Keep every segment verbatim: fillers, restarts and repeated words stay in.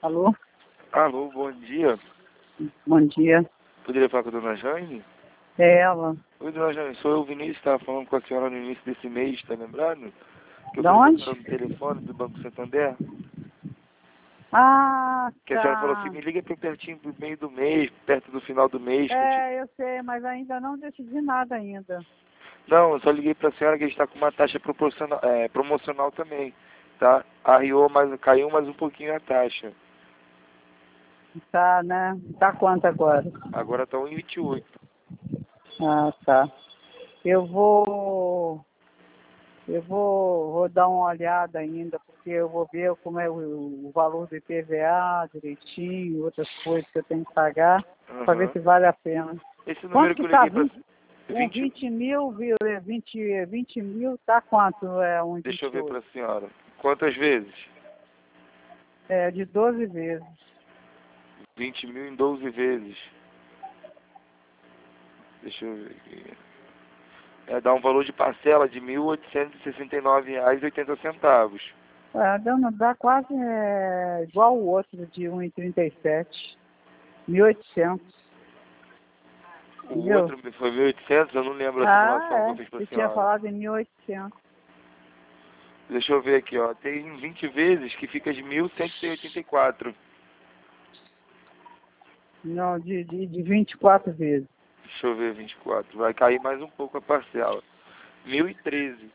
Alô? Alô, bom dia. Bom dia. Poderia falar com a dona Jane? É ela. Oi, dona Jane, sou eu, o Vinícius, estava falando com a senhora no início desse mês, tá lembrando? Que eu Da falei com a onde? senhora no telefone do Banco Santander. Ah, Que a senhora falou assim, tá. me liga pro pertinho do meio do mês, perto do final do mês. Que eu te... É, eu sei, mas ainda não decidi nada ainda. Não, eu só liguei pra senhora que a gente tá com uma taxa proporcional, é, promocional também, tá? Arriou, mas caiu mais um pouquinho a taxa. Tá, né? Tá quanto agora? Agora tá um e vinte e oito. Ah, tá. Eu vou... Eu vou, vou dar uma olhada ainda, porque eu vou ver como é o, o valor do I P V A direitinho, outras coisas que eu tenho que pagar, para ver Aham. se vale a pena. Esse número Quanto que que eu tá? liguei pra... vinte, um vinte... vinte mil, viu? É vinte, vinte mil, tá quanto? É um Deixa eu ver pra vinte e oito. senhora. Quantas vezes? É, de doze vezes. vinte mil em doze vezes. Deixa eu ver aqui. É, dá um valor de parcela de mil oitocentos e sessenta e nove reais e oitenta centavos. É, dando, dá quase é, igual o outro de um e trinta e sete. mil e oitocentos. O Entendeu? outro foi mil e oitocentos, eu não lembro a Ah, simulação que eu é. fiz pra Você tinha senhora. falado em mil e oitocentos. Deixa eu ver aqui, ó. Tem vinte vezes que fica de mil cento e oitenta e quatro. Não, de, de, de vinte e quatro vezes. Deixa eu ver vinte e quatro. Vai cair mais um pouco a parcela. mil e treze.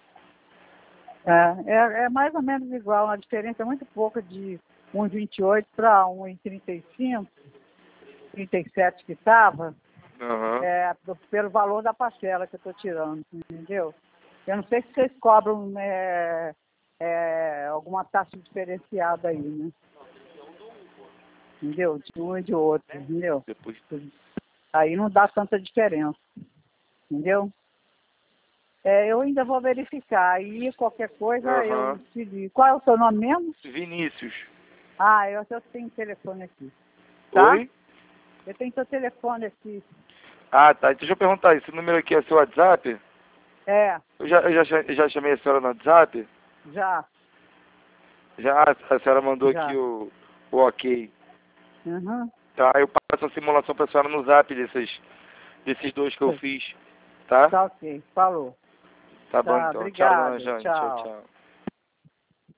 É, é, é mais ou menos igual, a diferença é muito pouca de um e vinte e oito para um e trinta e cinco, trinta e sete que estava, Aham. é, pelo valor da parcela que eu estou tirando, entendeu? Eu não sei se vocês cobram é, é, alguma taxa diferenciada aí, né? Entendeu? De um e de outro, entendeu? Depois. Aí não dá tanta diferença, entendeu? É, eu ainda vou verificar, aí qualquer coisa eu Aham. te digo. Qual é o seu nome mesmo? Vinícius. Ah, eu, eu tenho telefone aqui, tá? Oi? Eu tenho seu telefone aqui. Ah, tá. Deixa eu perguntar, esse número aqui é seu WhatsApp? É, Eu já, eu já, cha- já chamei a senhora no WhatsApp? já, Já, a senhora mandou aqui já. o, o ok. Uhum. Tá, eu passo a simulação pra senhora no zap desses, desses dois que eu fiz, tá? Tá ok, falou. Tá bom Tá, então. Tchau, dona obrigado, Jane. Tchau, tchau. tchau.